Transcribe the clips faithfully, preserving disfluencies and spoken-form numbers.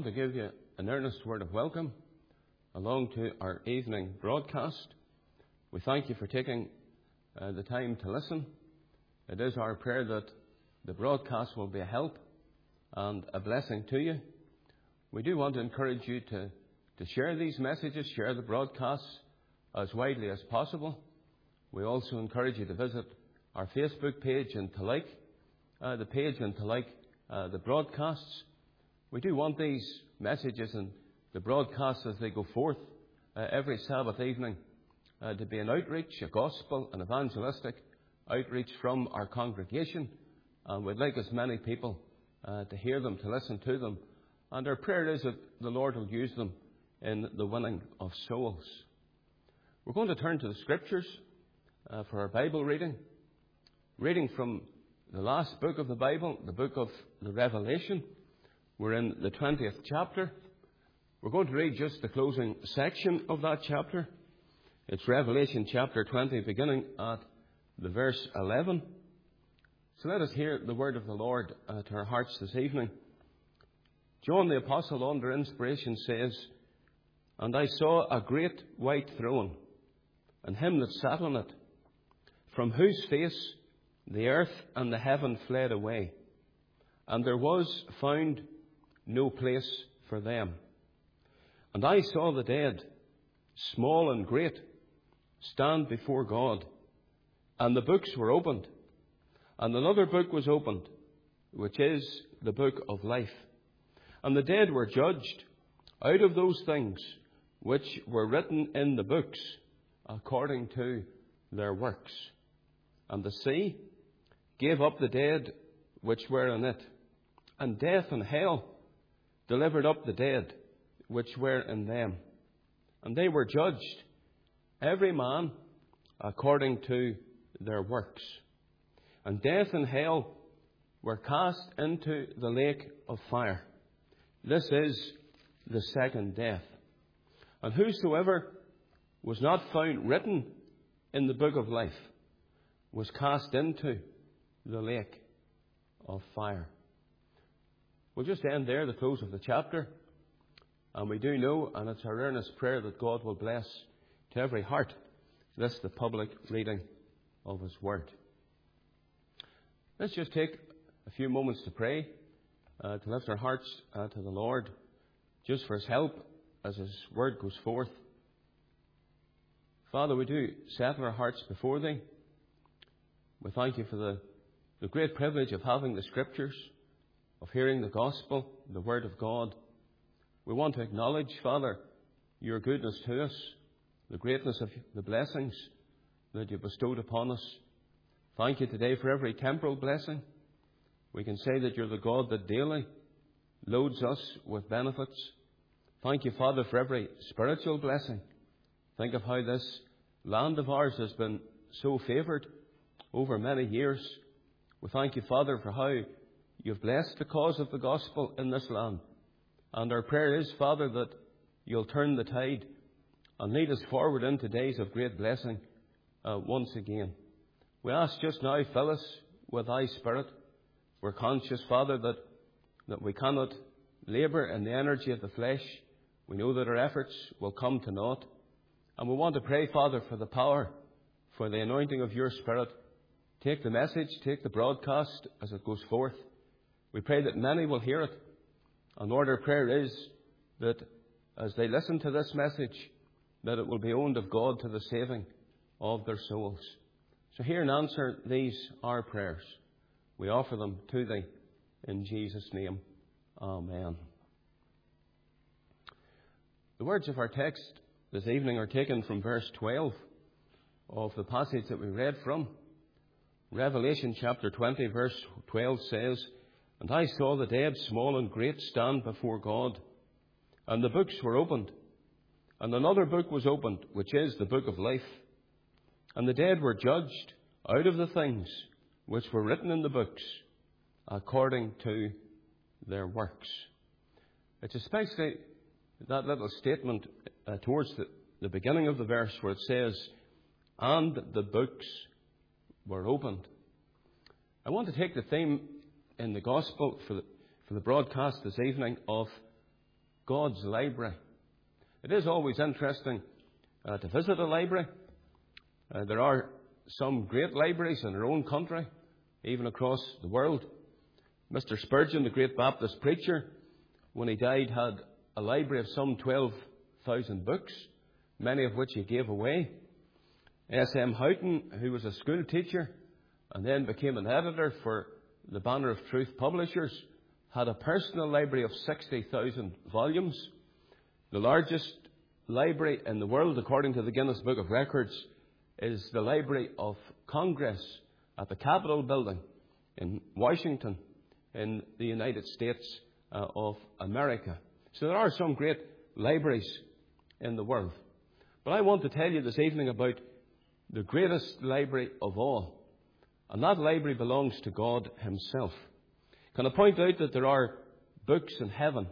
want to give you an earnest word of welcome along to our evening broadcast. We thank you for taking uh, the time to listen. It is our prayer that the broadcast will be a help and a blessing to you. We do want to encourage you to, to share these messages, share the broadcasts as widely as possible. We also encourage you to visit our Facebook page and to like uh, the page and to like uh, the broadcasts. We do want these messages and the broadcasts as they go forth uh, every Sabbath evening uh, to be an outreach, a gospel, an evangelistic outreach from our congregation. And we'd like as many people uh, to hear them, to listen to them. And our prayer is that the Lord will use them in the winning of souls. We're going to turn to the Scriptures uh, for our Bible reading. Reading from the last book of the Bible, the book of the Revelation. We're in the twentieth chapter. We're going to read just the closing section of that chapter. It's Revelation chapter twenty, beginning at the verse eleven. So let us hear the word of the Lord uh, to our hearts this evening. John the Apostle, under inspiration, says, "And I saw a great white throne, and him that sat on it, from whose face the earth and the heaven fled away, and there was found no place for them. And I saw the dead, small and great, stand before God, and the books were opened. And another book was opened, which is the book of life. And the dead were judged out of those things which were written in the books, according to their works. And the sea gave up the dead which were in it, and death and hell delivered up the dead which were in them. And they were judged, every man according to their works. And death and hell were cast into the lake of fire. This is the second death. And whosoever was not found written in the book of life was cast into the lake of fire." We'll just end there, the close of the chapter. And we do know, and it's our earnest prayer, that God will bless to every heart this, the public reading of His Word. Let's just take a few moments to pray, uh, to lift our hearts uh, to the Lord, just for His help as His Word goes forth. Father, we do settle our hearts before Thee. We thank You for the, the great privilege of having the Scriptures, of hearing the Gospel, the Word of God. We want to acknowledge, Father, Your goodness to us, the greatness of the blessings that You bestowed upon us. Thank You today for every temporal blessing. We can say that You're the God that daily loads us with benefits. Thank You, Father, for every spiritual blessing. Think of how this land of ours has been so favoured over many years. We thank You, Father, for how You've blessed the cause of the gospel in this land. And our prayer is, Father, that You'll turn the tide and lead us forward into days of great blessing uh, once again. We ask just now, fill us with Thy Spirit. We're conscious, Father, that, that we cannot labour in the energy of the flesh. We know that our efforts will come to naught. And we want to pray, Father, for the power, for the anointing of Your Spirit. Take the message, take the broadcast as it goes forth. We pray that many will hear it. And Lord, our prayer is that as they listen to this message, that it will be owned of God to the saving of their souls. So hear and answer these, our prayers. We offer them to Thee in Jesus' name. Amen. The words of our text this evening are taken from verse twelve of the passage that we read from. Revelation chapter twenty, verse twelve says, "And I saw the dead, small and great, stand before God, and the books were opened. And another book was opened, which is the book of life. And the dead were judged out of the things which were written in the books, according to their works." It's especially that little statement uh, towards the, the beginning of the verse where it says, "And the books were opened." I want to take the theme in the gospel for the, for the broadcast this evening of God's library. It is always interesting uh, to visit a library. Uh, there are some great libraries in our own country, even across the world. Mister Spurgeon, the great Baptist preacher, when he died, had a library of some twelve thousand books, many of which he gave away. S M Houghton, who was a school teacher and then became an editor for the Banner of Truth publishers, had a personal library of sixty thousand volumes. The largest library in the world, according to the Guinness Book of Records, is the Library of Congress at the Capitol Building in Washington, in the United States uh, of America. So there are some great libraries in the world. But I want to tell you this evening about the greatest library of all. And that library belongs to God Himself. Can I point out that there are books in heaven?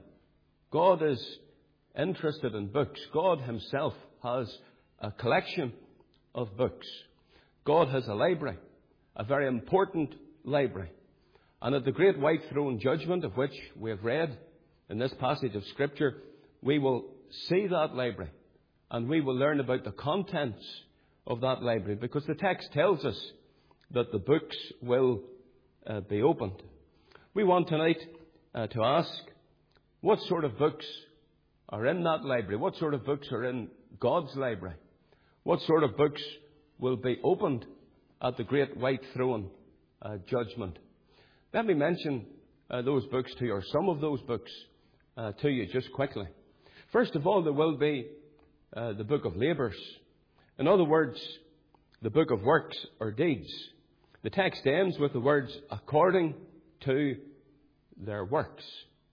God is interested in books. God Himself has a collection of books. God has a library, a very important library. And at the great white throne judgment, of which we have read in this passage of Scripture, we will see that library and we will learn about the contents of that library, because the text tells us that the books will uh, be opened. We want tonight uh, to ask, what sort of books are in that library? What sort of books are in God's library? What sort of books will be opened at the great white throne uh, judgment? Let me mention uh, those books to you, or some of those books uh, to you, just quickly. First of all, there will be uh, the book of labours. In other words, the book of works or deeds. The text ends with the words, according to their works.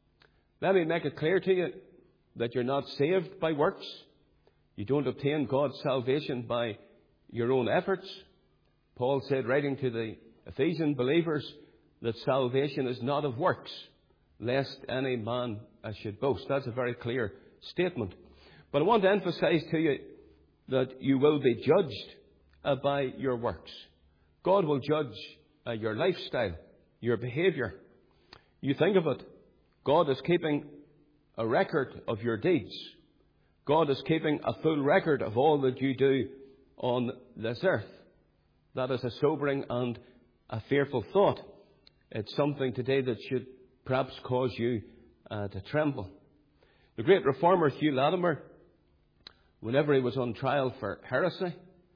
Let me make it clear to you that you're not saved by works. You don't obtain God's salvation by your own efforts. Paul said, writing to the Ephesian believers, that salvation is not of works, lest any man should boast. That's a very clear statement. But I want to emphasize to you that you will be judged uh, by your works. God will judge uh, your lifestyle, your behaviour. You think of it. God is keeping a record of your deeds. God is keeping a full record of all that you do on this earth. That is a sobering and a fearful thought. It's something today that should perhaps cause you uh, to tremble. The great reformer Hugh Latimer, whenever he was on trial for heresy,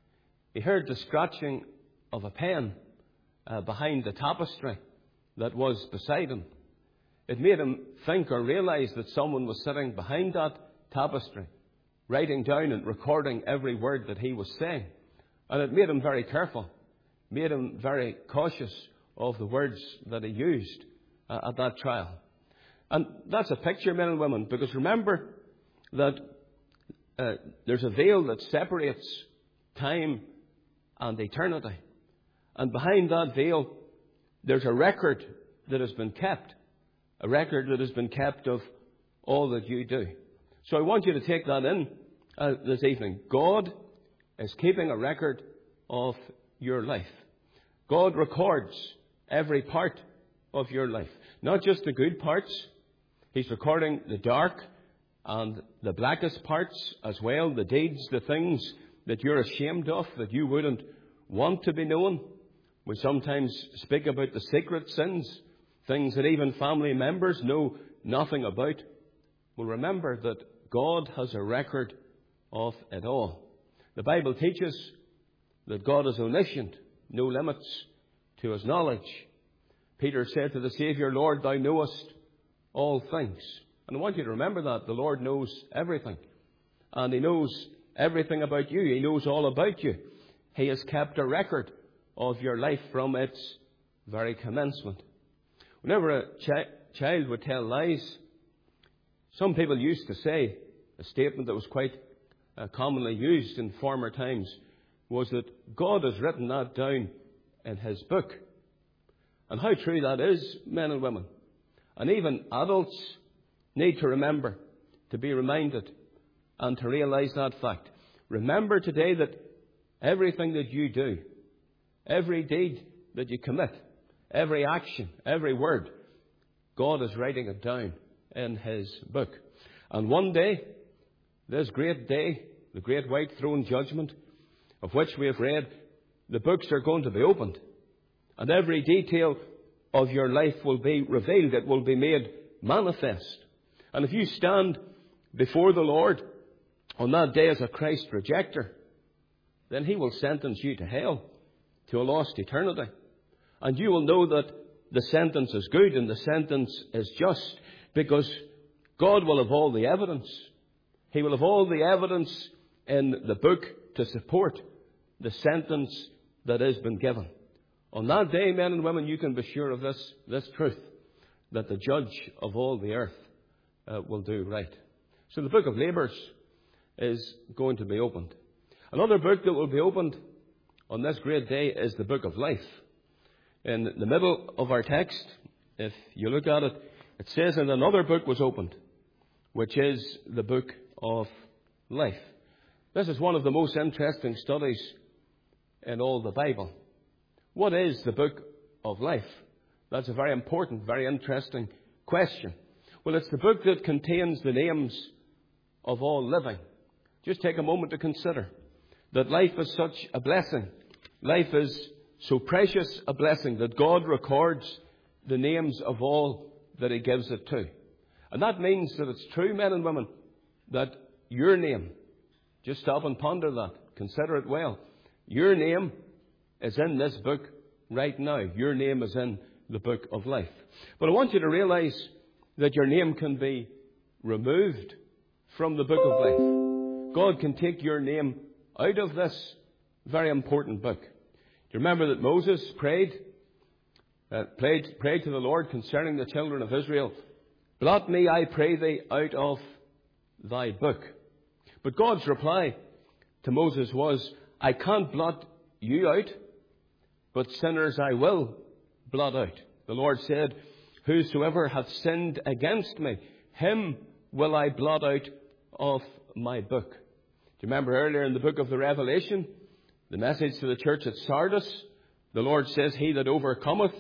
he heard the scratching of a pen uh, behind the tapestry that was beside him. It made him think or realize that someone was sitting behind that tapestry, writing down and recording every word that he was saying. And it made him very careful, made him very cautious of the words that he used uh, at that trial. And that's a picture, men and women, because remember that uh, there's a veil that separates time and eternity. And behind that veil, there's a record that has been kept, a record that has been kept of all that you do. So I want you to take that in uh, this evening. God is keeping a record of your life. God records every part of your life, not just the good parts. He's recording the dark and the blackest parts as well, the deeds, the things that you're ashamed of, that you wouldn't want to be known. We sometimes speak about the secret sins, things that even family members know nothing about. Well, remember that God has a record of it all. The Bible teaches that God is omniscient, no limits to His knowledge. Peter said to the Saviour, Lord, Thou knowest all things. And I want you to remember that. The Lord knows everything. And He knows everything about you. He knows all about you. He has kept a record of your life from its very commencement. Whenever a chi- child would tell lies, some people used to say, a statement that was quite uh, commonly used in former times, was that God has written that down in His book. And how true that is, men and women. And even adults need to remember, to be reminded, and to realize that fact. Remember today that everything that you do, every deed that you commit, every action, every word, God is writing it down in His book. And one day, this great day, the great white throne judgment, of which we have read, the books are going to be opened. And every detail of your life will be revealed. It will be made manifest. And if you stand before the Lord on that day as a Christ rejecter, then he will sentence you to hell, to a lost eternity. And you will know that the sentence is good and the sentence is just, because God will have all the evidence. He will have all the evidence in the book to support the sentence that has been given. On that day, men and women, you can be sure of this, this truth, that the judge of all the earth uh, will do right. So the book of Labours is going to be opened. Another book that will be opened on this great day is the book of life. In the middle of our text, if you look at it, it says, and another book was opened, which is the book of life. This is one of the most interesting studies in all the Bible. What is the book of life? That's a very important, very interesting question. Well, it's the book that contains the names of all living. Just take a moment to consider that life is such a blessing. Life is so precious a blessing that God records the names of all that he gives it to. And that means that it's true, men and women, that your name, just stop and ponder that, consider it well, your name is in this book right now. Your name is in the book of life. But I want you to realize that your name can be removed from the book of life. God can take your name out of this very important book. Do you remember that Moses prayed, uh, prayed, prayed to the Lord concerning the children of Israel, blot me, I pray thee, out of thy book. But God's reply to Moses was, I can't blot you out, but sinners I will blot out. The Lord said, whosoever hath sinned against me, him will I blot out of my book. Do you remember earlier in the book of the Revelation, the message to the church at Sardis, the Lord says, he that overcometh,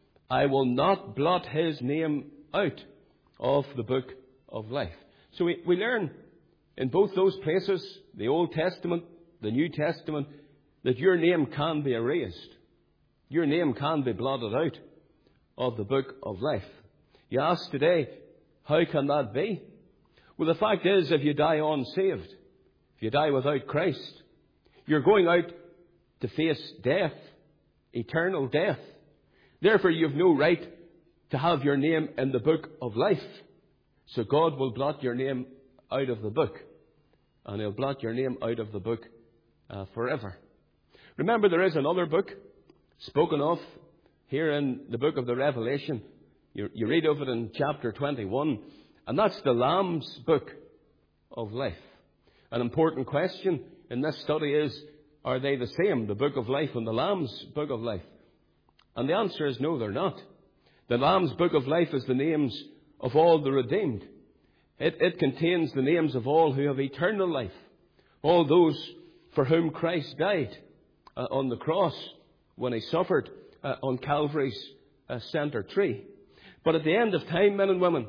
I will not blot his name out of the book of life. So we, we learn in both those places, the Old Testament, the New Testament, that your name can be erased. Your name can be blotted out of the book of life. You ask today, how can that be? Well, the fact is, if you die unsaved, if you die without Christ, you're going out to face death, eternal death. Therefore, you have no right to have your name in the book of life. So God will blot your name out of the book. And he'll blot your name out of the book uh, forever. Remember, there is another book spoken of here in the book of the Revelation. You, you read of it in chapter twenty-one. And that's the Lamb's book of life. An important question in this study is, are they the same, the book of life and the Lamb's book of life? And the answer is no, they're not. The Lamb's book of life is the names of all the redeemed. It, it contains the names of all who have eternal life, all those for whom Christ died uh, on the cross when he suffered uh, on Calvary's uh, center tree. But at the end of time, men and women,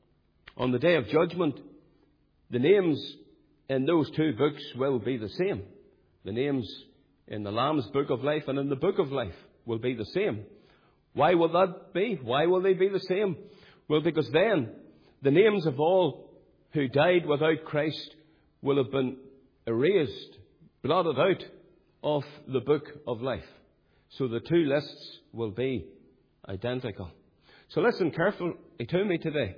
on the day of judgment, the names in those two books will be the same. The names in the Lamb's book of life and in the book of life will be the same. Why will that be? Why will they be the same? Well, because then the names of all who died without Christ will have been erased, blotted out of the book of life. So the two lists will be identical. So listen carefully to me today.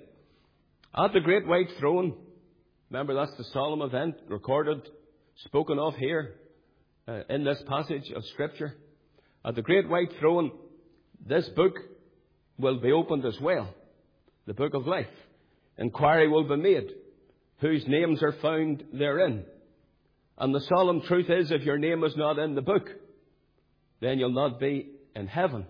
At the great white throne, remember that's the solemn event recorded, spoken of here uh, in this passage of Scripture. At the great white throne, this book will be opened as well, the book of life. Inquiry will be made, whose names are found therein. And the solemn truth is, if your name is not in the book, then you'll not be in heaven,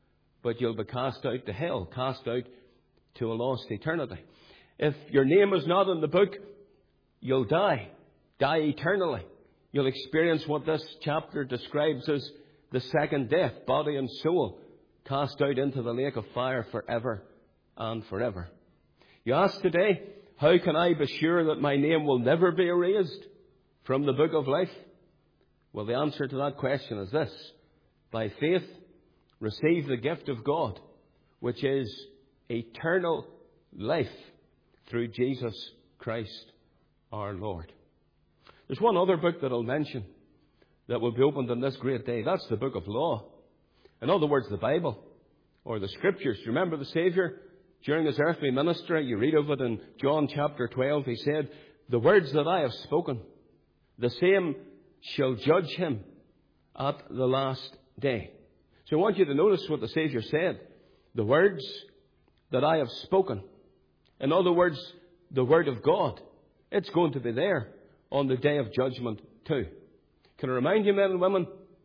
but you'll be cast out to hell, cast out to a lost eternity. If your name is not in the book, you'll die, die eternally. You'll experience what this chapter describes as the second death, body and soul, cast out into the lake of fire forever and forever. You ask today, How can I be sure that my name will never be erased from the book of life? Well, the answer to that question is this. By faith, receive the gift of God, which is eternal life through Jesus Christ our Lord. There's one other book that I'll mention that will be opened on this great day. That's the book of law. In other words, the Bible or the Scriptures. Do you remember the Saviour? During his earthly ministry, you read of it in John chapter twelve. He said, the words that I have spoken, the same shall judge him at the last day. So I want you to notice what the Saviour said. The words that I have spoken. In other words, the Word of God. It's going to be there on the day of judgment too. Can I remind you, men and women,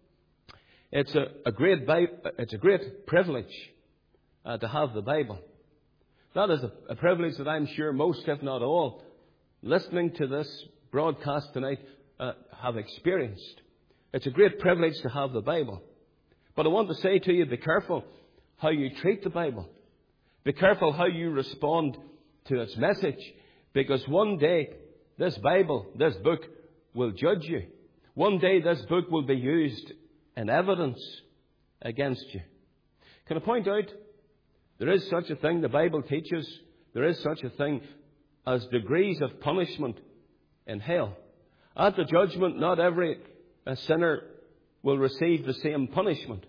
it's a, a great it's a great privilege uh, to have the Bible. That is a, a privilege that I'm sure most, if not all, listening to this broadcast tonight uh, have experienced. It's a great privilege to have the Bible. But I want to say to you, be careful how you treat the Bible. Be careful how you respond to its message. Because one day, this Bible, this book, will judge you. One day, this book will be used in evidence against you. Can I point out, there is such a thing, the Bible teaches, there is such a thing as degrees of punishment in hell. At the judgment, not every a sinner will receive the same punishment.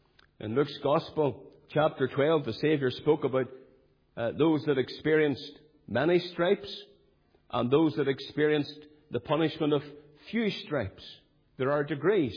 In Luke's Gospel, chapter twelve, the Saviour spoke about uh, those that experienced many stripes and those that experienced the punishment of few stripes. There are degrees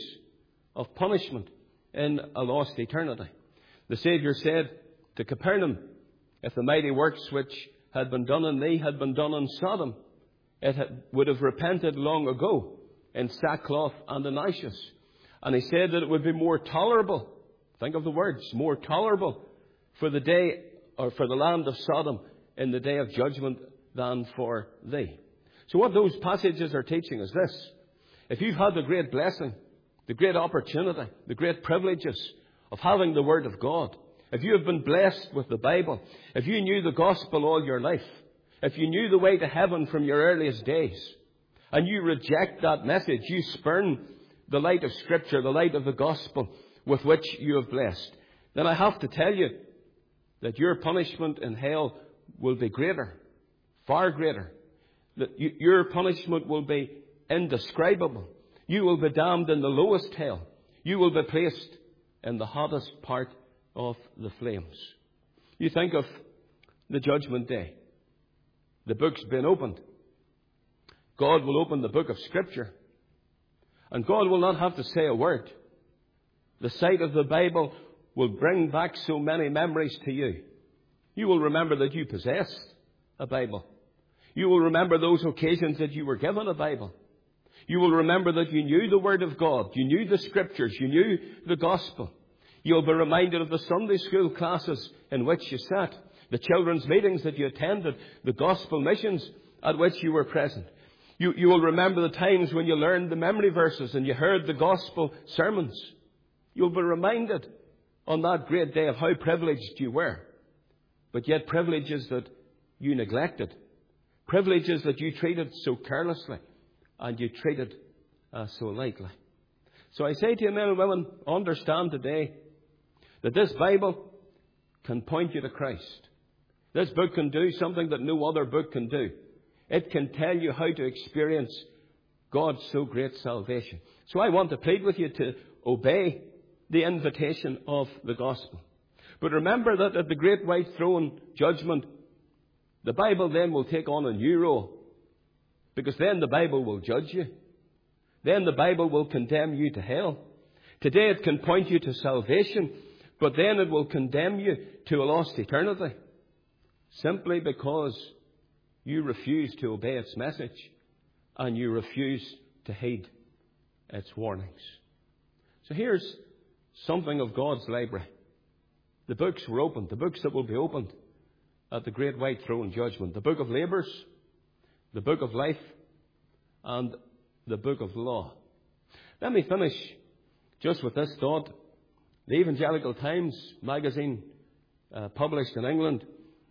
of punishment in a lost eternity. The Saviour said to Capernaum, if the mighty works which had been done in thee had been done in Sodom, it had, would have repented long ago in sackcloth and in ashes. And he said that it would be more tolerable, think of the words, more tolerable for the day or for the land of Sodom in the day of judgment than for thee. So what those passages are teaching is this. If you've had the great blessing, the great opportunity, the great privileges of having the Word of God, if you have been blessed with the Bible, if you knew the gospel all your life, if you knew the way to heaven from your earliest days, and you reject that message, you spurn the light of Scripture, the light of the gospel with which you have blessed, then I have to tell you that your punishment in hell will be greater, far greater. That you, your punishment will be indescribable. You will be damned in the lowest hell. You will be placed in the hottest part of the flames. You think of the judgment day. The book's been opened. God will open the book of Scripture. And God will not have to say a word. The sight of the Bible will bring back so many memories to you. You will remember that you possessed a Bible. You will remember those occasions that you were given a Bible. You will remember that you knew the Word of God. You knew the Scriptures. You knew the Gospel. You'll be reminded of the Sunday school classes in which you sat, the children's meetings that you attended, the gospel missions at which you were present. You, you will remember the times when you learned the memory verses and you heard the gospel sermons. You'll be reminded on that great day of how privileged you were, but yet privileges that you neglected, privileges that you treated so carelessly and you treated uh, so lightly. So I say to you, men and women, understand today that this Bible can point you to Christ. This book can do something that no other book can do. It can tell you how to experience God's so great salvation. So I want to plead with you to obey the invitation of the gospel. But remember that at the great white throne judgment, the Bible then will take on a new role. Because then the Bible will judge you. Then the Bible will condemn you to hell. Today it can point you to salvation, but then it will condemn you to a lost eternity. Simply because you refuse to obey its message and you refuse to heed its warnings. So here's something of God's library. The books were opened, the books that will be opened at the great white throne judgment. The book of labours, the book of life, and the book of law. Let me finish just with this thought. The Evangelical Times magazine, uh, published in England,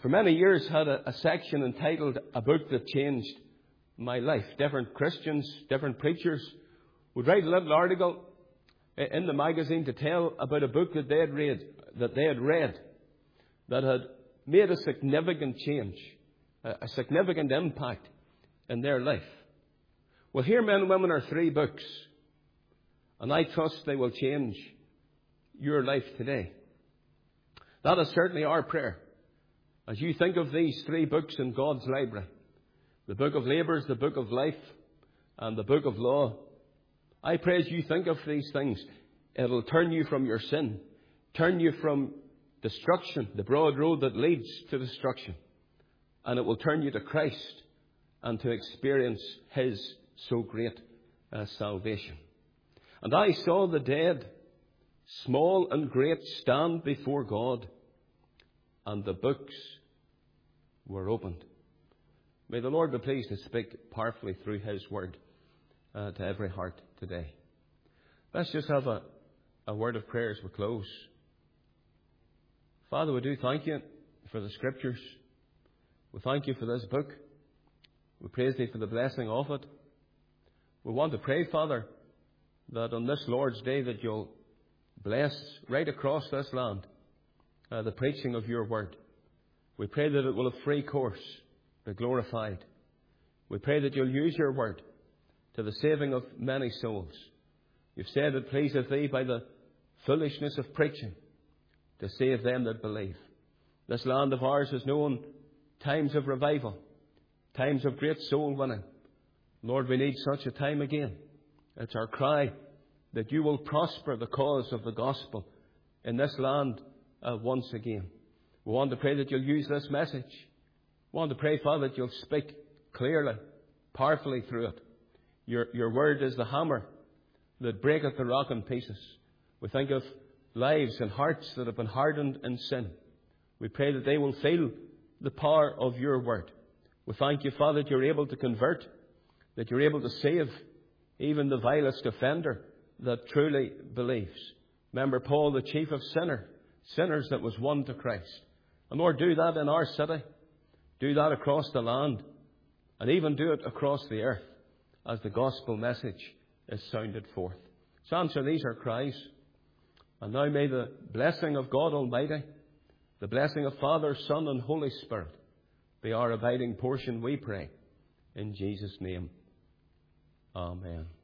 for many years had a, a section entitled A Book That Changed My Life. Different Christians, different preachers would write a little article in the magazine to tell about a book that they had read, that they had read, that had made a significant change, a significant impact in their life. Well, here, Men and Women, are three books, and I trust they will change your life today. That is certainly our prayer. As you think of these three books in God's library, the Book of Labours, the Book of Life, and the Book of Law, I pray as you think of these things, it'll turn you from your sin, turn you from destruction, the broad road that leads to destruction, and it will turn you to Christ and to experience His so great uh, salvation. And I saw the dead, small and great, stand before God, and the books were opened. May the Lord be pleased to speak powerfully through His word uh, to every heart today. Let's just have a, a word of prayer as we close. Father, we do thank you for the Scriptures. We thank you for this book. We praise Thee for the blessing of it. We want to pray, Father, that on this Lord's Day that You'll bless right across this land uh, the preaching of Your word. We pray that it will have free course, be glorified. We pray that You'll use Your word to the saving of many souls. You've said it pleaseth Thee by the foolishness of preaching to save them that believe. This land of ours has known times of revival, times of great soul winning. Lord, we need such a time again. It's our cry that You will prosper the cause of the gospel in this land uh, once again. We want to pray that You'll use this message. We want to pray, Father, that You'll speak clearly, powerfully through it. Your, your word is the hammer that breaketh the rock in pieces. We think of lives and hearts that have been hardened in sin. We pray that they will feel the power of Your word. We thank You, Father, that You're able to convert, that You're able to save even the vilest offender that truly believes. Remember Paul, the chief of sinner, sinners that was won to Christ. And Lord, do that in our city. Do that across the land. And even do it across the earth as the gospel message is sounded forth. So answer these our cries. And now may the blessing of God Almighty, the blessing of Father, Son, and Holy Spirit be our abiding portion, we pray. In Jesus' name. Amen.